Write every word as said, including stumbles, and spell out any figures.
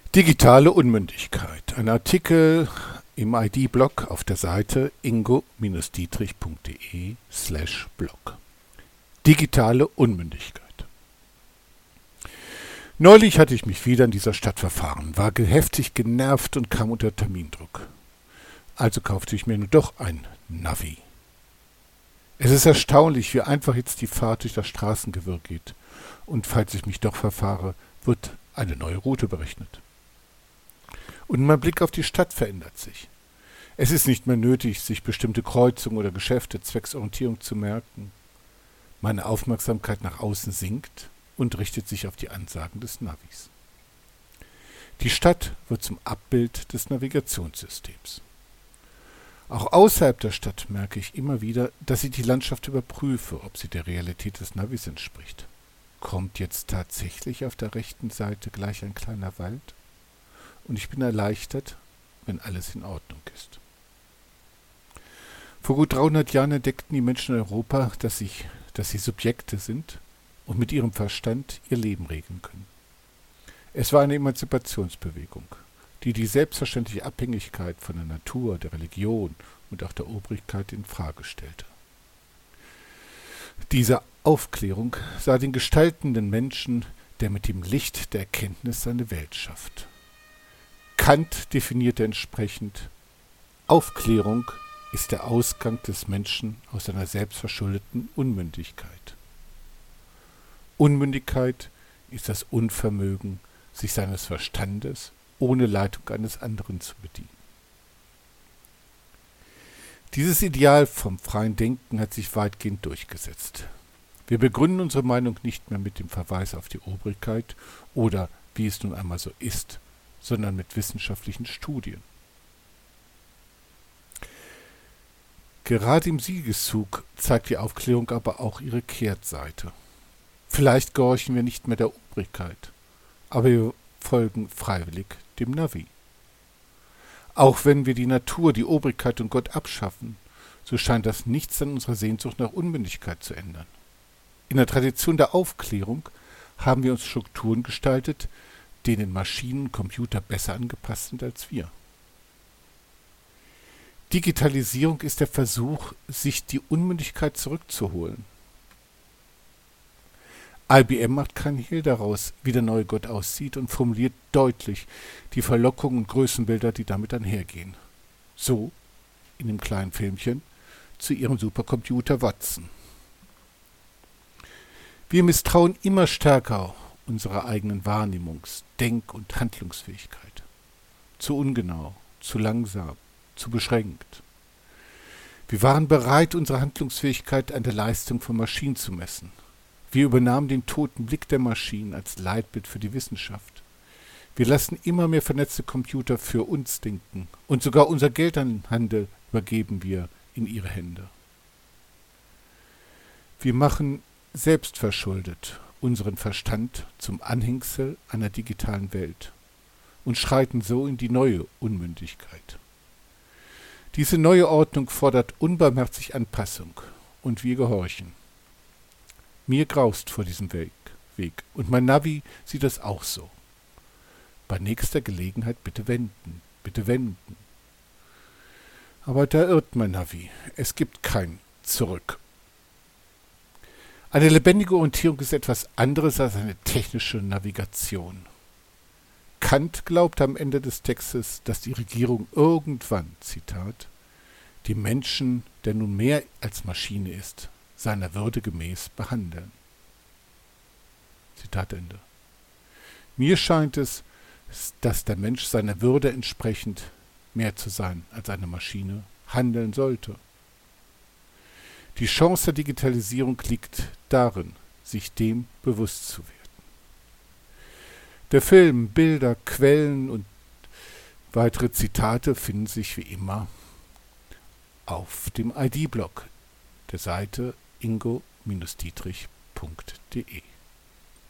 Digitale Unmündigkeit. Ein Artikel im I D-Blog auf der Seite ingo-dietrich.de slash blog. Digitale Unmündigkeit. Neulich hatte ich mich wieder in dieser Stadt verfahren, war heftig genervt und kam unter Termindruck. Also kaufte ich mir nur doch ein Navi. Es ist erstaunlich, wie einfach jetzt die Fahrt durch das Straßengewirr geht. Und falls ich mich doch verfahre, wird eine neue Route berechnet. Und mein Blick auf die Stadt verändert sich. Es ist nicht mehr nötig, sich bestimmte Kreuzungen oder Geschäfte zwecks Orientierung zu merken. Meine Aufmerksamkeit nach außen sinkt und richtet sich auf die Ansagen des Navis. Die Stadt wird zum Abbild des Navigationssystems. Auch außerhalb der Stadt merke ich immer wieder, dass ich die Landschaft überprüfe, ob sie der Realität des Navis entspricht. Kommt jetzt tatsächlich auf der rechten Seite gleich ein kleiner Wald? Und ich bin erleichtert, wenn alles in Ordnung ist. Vor gut dreihundert Jahren entdeckten die Menschen in Europa, dass, ich, dass sie Subjekte sind und mit ihrem Verstand ihr Leben regeln können. Es war eine Emanzipationsbewegung, die die selbstverständliche Abhängigkeit von der Natur, der Religion und auch der Obrigkeit in Frage stellte. Diese Aufklärung sah den gestaltenden Menschen, der mit dem Licht der Erkenntnis seine Welt schafft. Kant definierte entsprechend: Aufklärung ist der Ausgang des Menschen aus seiner selbstverschuldeten Unmündigkeit. Unmündigkeit ist das Unvermögen, sich seines Verstandes ohne Leitung eines anderen zu bedienen. Dieses Ideal vom freien Denken hat sich weitgehend durchgesetzt. Wir begründen unsere Meinung nicht mehr mit dem Verweis auf die Obrigkeit oder wie es nun einmal so ist, sondern mit wissenschaftlichen Studien. Gerade im Siegeszug zeigt die Aufklärung aber auch ihre Kehrtseite. Vielleicht gehorchen wir nicht mehr der Obrigkeit, aber wir folgen freiwillig dem Navi. Auch wenn wir die Natur, die Obrigkeit und Gott abschaffen, so scheint das nichts an unserer Sehnsucht nach Unmündigkeit zu ändern. In der Tradition der Aufklärung haben wir uns Strukturen gestaltet, denen Maschinen und Computer besser angepasst sind als wir. Digitalisierung ist der Versuch, sich die Unmündigkeit zurückzuholen. I B M macht kein Hehl daraus, wie der neue Gott aussieht und formuliert deutlich die Verlockungen und Größenbilder, die damit einhergehen. So, in dem kleinen Filmchen, zu ihrem Supercomputer Watson. Wir misstrauen immer stärker unserer eigenen Wahrnehmungs-, Denk- und Handlungsfähigkeit. Zu ungenau, zu langsam, zu beschränkt. Wir waren bereit, unsere Handlungsfähigkeit an der Leistung von Maschinen zu messen. Wir übernahmen den toten Blick der Maschinen als Leitbild für die Wissenschaft. Wir lassen immer mehr vernetzte Computer für uns denken und sogar unser Geldhandel übergeben wir in ihre Hände. Wir machen selbstverschuldet unseren Verstand zum Anhängsel einer digitalen Welt und schreiten so in die neue Unmündigkeit. Diese neue Ordnung fordert unbarmherzig Anpassung und wir gehorchen. Mir graust vor diesem Weg, Weg und mein Navi sieht es auch so. Bei nächster Gelegenheit bitte wenden, bitte wenden. Aber da irrt mein Navi, es gibt kein Zurück. Eine lebendige Orientierung ist etwas anderes als eine technische Navigation. Kant glaubte am Ende des Textes, dass die Regierung irgendwann, Zitat, die Menschen, der nun mehr als Maschine ist, seiner Würde gemäß behandeln. Zitat Ende. Mir scheint es, dass der Mensch seiner Würde entsprechend, mehr zu sein als eine Maschine, handeln sollte. Die Chance der Digitalisierung liegt darin, sich dem bewusst zu werden. Der Film, Bilder, Quellen und weitere Zitate finden sich wie immer auf dem I D-Blog der Seite ingo-dietrich punkt de.